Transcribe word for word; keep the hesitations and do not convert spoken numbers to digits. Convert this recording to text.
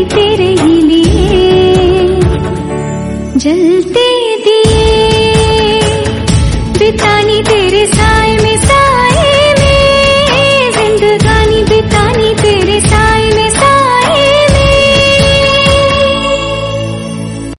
तेरे ही लिए, जलते दिए बितानी तेरे साए में।